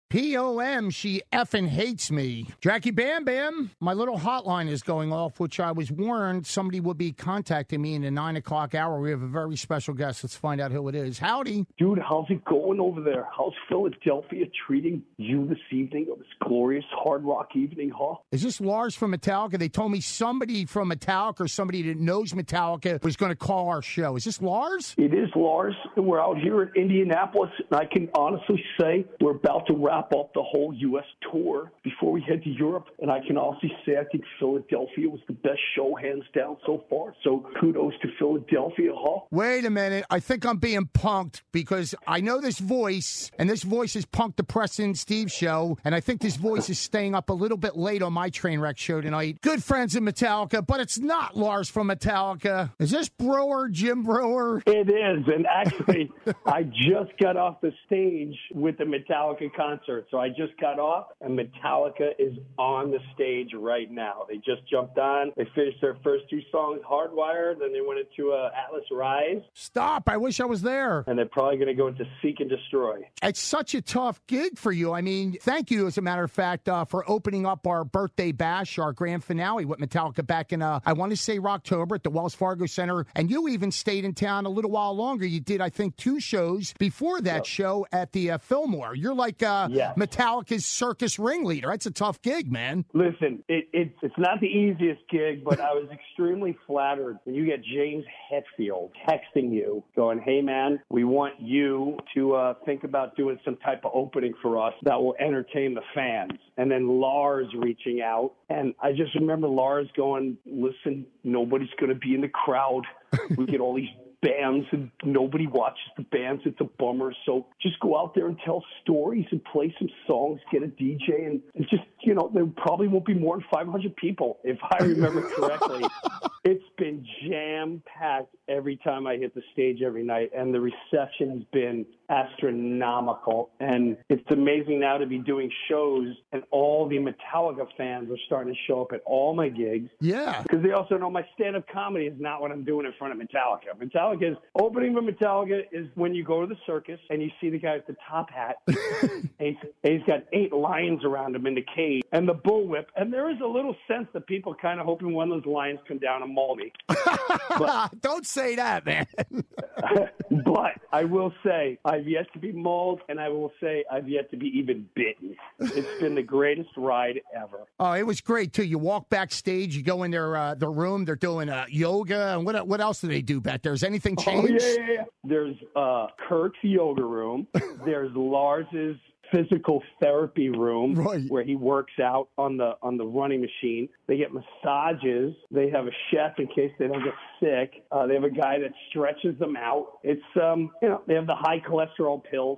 P-O-M, she effing hates me. Jackie Bam Bam, my little hotline is going off, which I was warned somebody would be contacting me in the 9 o'clock hour. We have a very special guest. Let's find out who it is. Howdy. Dude, how's it going over there? How's Philadelphia treating you this evening on this glorious Hard Rock evening, huh? Is this Lars from Metallica? They told me somebody from Metallica or somebody that knows Metallica was going to call our show. Is this Lars? It is Lars, and we're out here in Indianapolis, and I can honestly say we're about to wrap up the whole U.S. tour before we head to Europe, and I can honestly say I think Philadelphia was the best show, hands down, so far. So kudos to Philadelphia, huh? Wait a minute. I think I'm being punked because I know this voice, and this voice is Punk the Preston Steve show, and I think this voice is staying up a little bit late on my Trainwreck show tonight. Good friends of Metallica, but it's not Lars from Metallica. Is this Brewer, Jim Brewer? It is, and actually, I just got off the stage with the Metallica concert. So I just got off, and Metallica is on the stage right now. They just jumped on. They finished their first two songs, Hardwired, then they went into Atlas Rise. Stop. I wish I was there. And they're probably going to go into Seek and Destroy. It's such a tough gig for you. I mean, thank you, as a matter of fact, for opening up our birthday bash, our grand finale with Metallica back in, I want to say, October at the Wells Fargo Center. And you even stayed in town a little while longer. You did, I think, 2 shows before that show at the Fillmore. You're like yes. Metallica's circus ringleader. That's a tough gig, man. Listen, it's not the easiest gig, but I was extremely flattered when you get James Hetfield texting you, going, hey, man, we want you to think about doing some type of opening for us that will entertain the fans. And then Lars reaching out. And I just remember Lars going, listen, nobody's going to be in the crowd. We get all these bands and nobody watches the bands. It's a bummer. So just go out there and tell stories and play some songs, get a DJ, and just, you know, there probably won't be more than 500 people, if I remember correctly. It's been jam-packed every time I hit the stage every night, and the reception has been astronomical. And it's amazing now to be doing shows, and all the Metallica fans are starting to show up at all my gigs. Yeah. Because they also know my stand-up comedy is not what I'm doing in front of Metallica. Metallica's opening for Metallica is when you go to the circus and you see the guy with the top hat, and he's got 8 lions around him in the cage, and the bullwhip. And there is a little sense that people kind of hoping one of those lions come down and maul me. But, don't say that, man. But I will say I've yet to be mauled, and I will say I've yet to be even bitten. It's been the greatest ride ever. Oh, it was great, too. You walk backstage, you go in their room, they're doing yoga, and what else do they do back there? Has anything changed? Oh, yeah. There's Kirk's yoga room. There's Lars's physical therapy room, right, where he works out on the running machine. They get massages. They have a chef in case they don't get sick. They have a guy that stretches them out. It's they have the high cholesterol pills.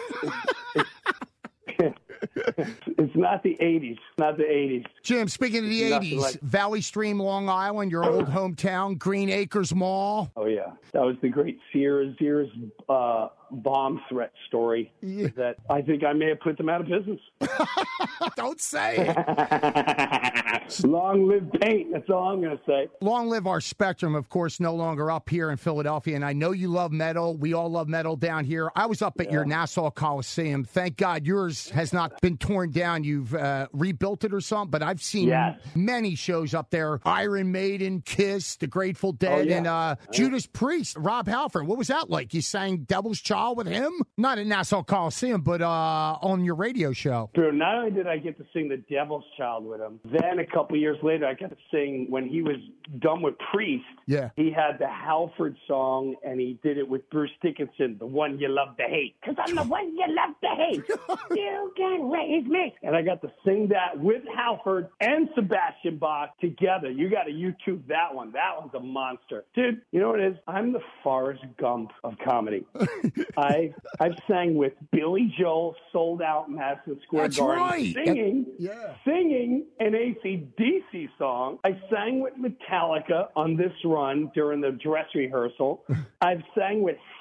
It's not the 80s. Not the 80s. Jim, speaking of the 80s, Valley Stream, Long Island, your old hometown, Green Acres Mall. Oh, yeah. That was the great Sears bomb threat story that I think I may have put them out of business. Don't say it. Long live paint. That's all I'm going to say. Long live our Spectrum, of course, no longer up here in Philadelphia. And I know you love metal. We all love metal down here. I was up at your Nassau Coliseum. Thank God yours has not been torn down. You've rebuilt it or something. But I've seen many shows up there. Iron Maiden, Kiss, The Grateful Dead, and Judas Priest, Rob Halford. What was that like? You sang Devil's Child with him? Not at Nassau Coliseum, but on your radio show. True. Not only did I get to sing The Devil's Child with him, then a couple years later I got to sing, when he was done with Priest, he had the Halford song, and he did it with Bruce Dickinson, The One You Love to Hate. Because I'm the one you love to hate. You can raise me. And I got to sing that with Halford and Sebastian Bach together. You got to YouTube that one. That one's a monster. Dude, you know what it is? I'm the Forrest Gump of comedy. I've sang with Billy Joel, sold out Madison Square Garden, singing an AC/DC song. I sang with Metallica on this run during the dress rehearsal. I've sang with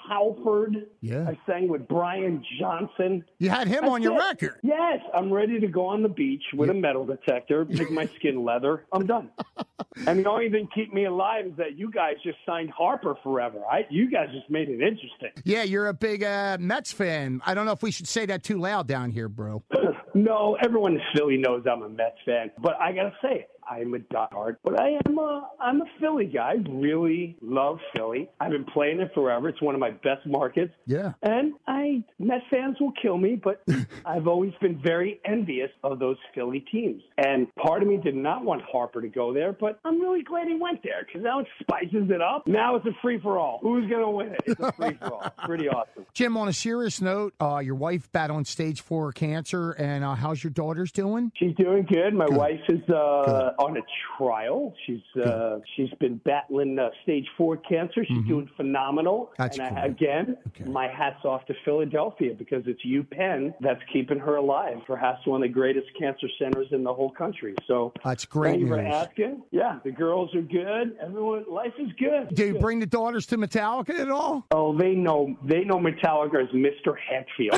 Halford. Yeah. I sang with Brian Johnson. You had him on your record. Yes. I'm ready to go on the beach with a metal detector, make my skin leather. I'm done. And the only thing keep me alive is that you guys just signed Harper forever. You guys just made it interesting. Yeah, you're a big Mets fan. I don't know if we should say that too loud down here, bro. No, everyone in Philly knows I'm a Mets fan, but I gotta say it. I'm a diehard, but I'm a Philly guy. I really love Philly. I've been playing it forever. It's one of my best markets. Yeah. And Mets fans will kill me, but I've always been very envious of those Philly teams. And part of me did not want Harper to go there, but I'm really glad he went there because now it spices it up. Now it's a free-for-all. Who's going to win it? It's a free-for-all. Pretty awesome. Jim, on a serious note, your wife battling stage 4 cancer, and how's your daughter's doing? She's doing good. My wife is on a trial. She's been battling stage 4 cancer. She's doing phenomenal. That's and cool. Again, my hat's off to Philadelphia because it's UPenn that's keeping her alive. Perhaps one of the greatest cancer centers in the whole country. So that's great thank you news. for asking. Yeah, the girls are good. Everyone, life is good. Do you bring the daughters to Metallica at all? Oh, they know Metallica as Mr. Hetfield.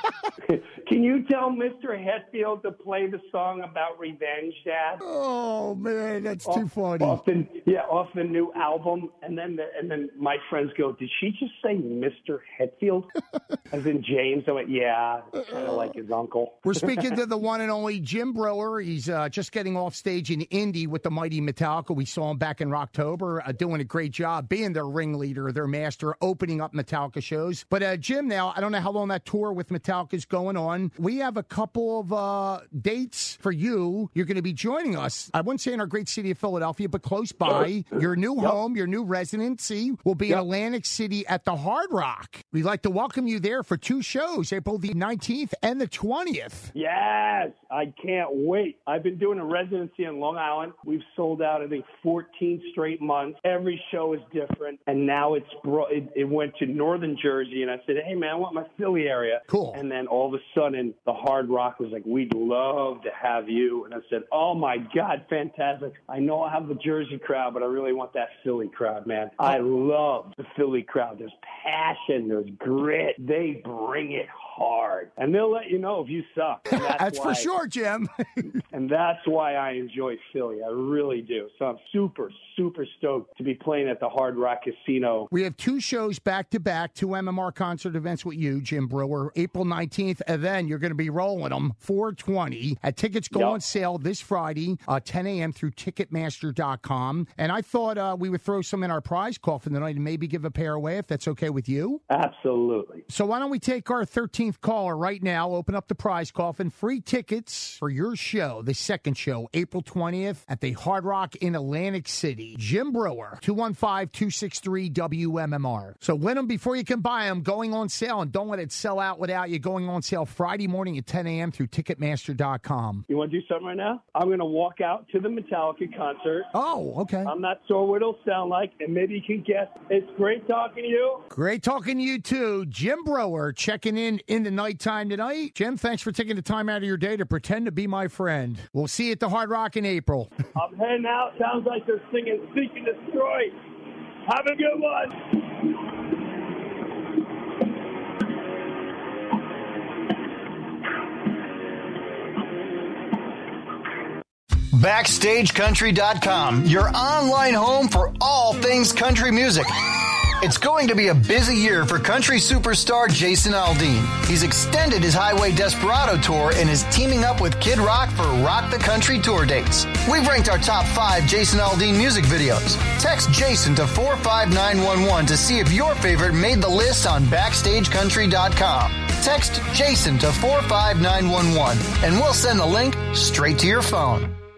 Can you tell Mr. Hetfield to play the song about revenge, Dad? Oh man, that's too funny. Off the new album, and then my friends go, "Did she just say Mr. Hetfield?" As in James. I went, "Yeah, kind of like his uncle." We're speaking to the one and only Jim Breuer. He's just getting off stage in Indy with the mighty Metallica. We saw him back in October, doing a great job, being their ringleader, their master, opening up Metallica shows. But Jim, now I don't know how long that tour with Metallica is going on. We have a couple of dates for you. You're going to be joining us. I wouldn't say in our great city of Philadelphia, but close by. Your new home, your new residency will be in Atlantic City at the Hard Rock. We'd like to welcome you there for 2 shows, April the 19th and the 20th. Yes, I can't wait. I've been doing a residency in Long Island. We've sold out, I think, 14 straight months. Every show is different. And now it went to Northern Jersey. And I said, hey, man, I want my Philly area. Cool. And then all of a sudden, the Hard Rock was like, we'd love to have you. And I said, oh, my God, fantastic. I know I have the Jersey crowd, but I really want that Philly crowd, man. I love the Philly crowd. There's passion. There's grit. They bring it hard. And they'll let you know if you suck. That's for sure, Jim. And that's why I enjoy Philly. I really do. So I'm super, super stoked to be playing at the Hard Rock Casino. We have 2 shows back-to-back, 2 MMR concert events with you, Jim Breuer, April 19th, and then you're going to be rolling them, 420. Tickets go on sale this Friday, 10 a.m. through Ticketmaster.com. And I thought we would throw some in our prize coffin tonight and maybe give a pair away, if that's okay with you. Absolutely. So why don't we take our 13th caller right now, open up the prize coffin, free tickets for your show, the second show, April 20th at the Hard Rock in Atlantic City. Jim Breuer, 215-263-WMMR. So win them before you can buy them, going on sale, and don't let it sell out without you, going on sale Friday morning at 10 a.m. through Ticketmaster.com. You want to do something right now? I'm going to walk out to the Metallica concert. Oh, okay. I'm not sure what it'll sound like, and maybe you can guess. It's great talking to you. Great talking to you, too. Jim Breuer checking in the nighttime tonight. Jim, thanks for taking the time out of your day to pretend to be my friend. We'll see you at the Hard Rock in April. I'm heading out. Sounds like they're singing Seek and Destroy. Have a good one. BackstageCountry.com, your online home for all things country music. It's going to be a busy year for country superstar Jason Aldean. He's extended his Highway Desperado tour and is teaming up with Kid Rock for Rock the Country tour dates. We've ranked our top 5 Jason Aldean music videos. Text Jason to 45911 to see if your favorite made the list on BackstageCountry.com. Text Jason to 45911 and we'll send the link straight to your phone.